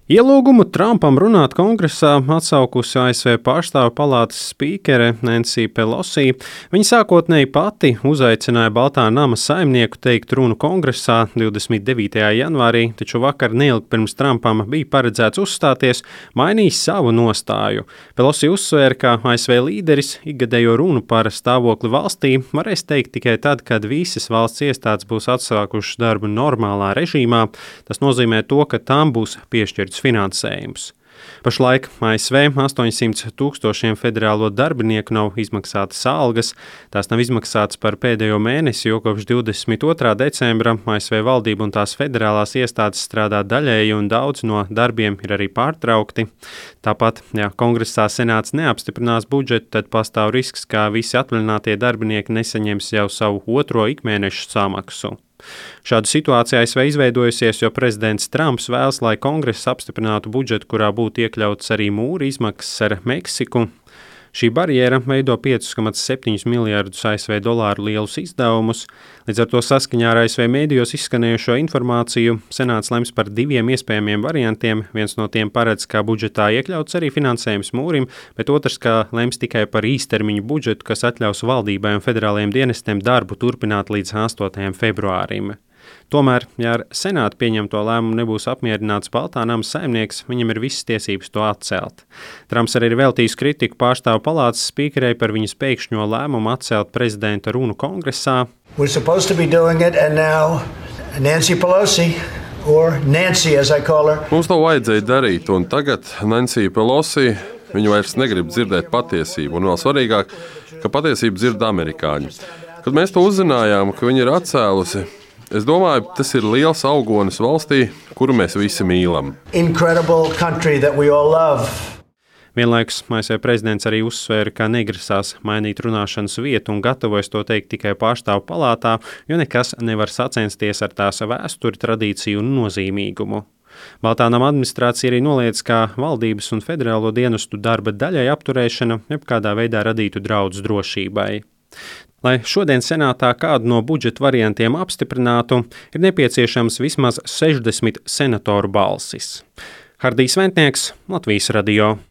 Ielūgumu Trumpam runāt Kongresā atsaukusi ASV Pārstāvju palātas spīkere Nancy Pelosi. Viņa sākotnēji pati uzaicināja Baltā nama saimnieku teikt runu Kongresā 29. janvārī, taču vakar neilgi pirms Trumpam bija paredzēts uzstāties, mainījis savu nostāju. Pelosi uzsvēra, ka ASV līderis ikgadējo runu par stāvokli valstī varēs teikt tikai tad, kad visas valsts iestādes būs atsākušas darbu normālā režīmā. Tas nozīmē to, ka tām būs piešķirts finansējums. Pašlaik ASV 800 000 federālo darbinieku nav izmaksātas algas. Tās nav izmaksātas par pēdējo mēnesi, jo kopš 22. decembra ASV valdība un tās federālās iestādes strādā daļēji un daudz no darbiem ir arī pārtraukti. Tāpat, ja Kongresā Senāts neapstiprinās budžetu, tad pastāv risks, ka visi atvaļinātie darbinieki nesaņems jau savu otro ikmēnešu samaksu. Šāda situācija ASV izveidojusies, jo prezidents Trumps vēlas, lai Kongress apstiprinātu budžetu, kurā būtu iekļauts arī mūra izmaksas ar Meksiku. Šī barjera veido 5,7 miljardus ASV dolāru lielus izdevumus. Līdz ar to saskaņā ar ASV mēdījos izskanējušo informāciju Senāts lems par diviem iespējamiem variantiem. Viens no tiem paredz, ka budžetā iekļauts arī finansējums mūrim, bet otrs, ka lems tikai par īstermiņu budžetu, kas atļaus valdībai un federālajiem dienestiem darbu turpināt līdz 8. februārim. Tomēr, ja ar Senātu pieņemto lēmumu nebūs apmierināts Baltā nama saimnieks, viņam ir visas tiesības to atcelt. Trumps arī ir veltījis kritiku Pārstāvju palātas spīkerei par viņas pēkšņo lēmumu atcelt prezidenta runu Kongresā. We're supposed to be doing it, and now Nancy Pelosi, or Nancy as I call her. Mums to vajadzēja darīt, un tagad Nancy Pelosi, viņa vairs negrib dzirdēt patiesību, un vēl svarīgāk, ka patiesību dzird amerikāņi. Kad mēs to uzzinājām, ka viņa ir atcēlusi, es domāju, tas ir liels augonis valstī, kuru mēs visi mīlam. Incredible country that we all love. Vienlaikus ASV prezidents arī uzsvēra, ka negrasās mainīt runāšanas vietu un gatavojas to teikt tikai Pārstāvju palātā, jo nekas nevar sacensties ar tās vēsturi, tradīciju un nozīmīgumu. Baltā nama administrācija arī noliedz, ka valdības un federālo dienestu darba daļai apturēšana jebkādā veidā radītu draudus drošībai. Lai šodien Senātā kādu no budžeta variantiem apstiprinātu, ir nepieciešams vismaz 60 senatoru balsis. Hardijs Ventnieks, Latvijas radio.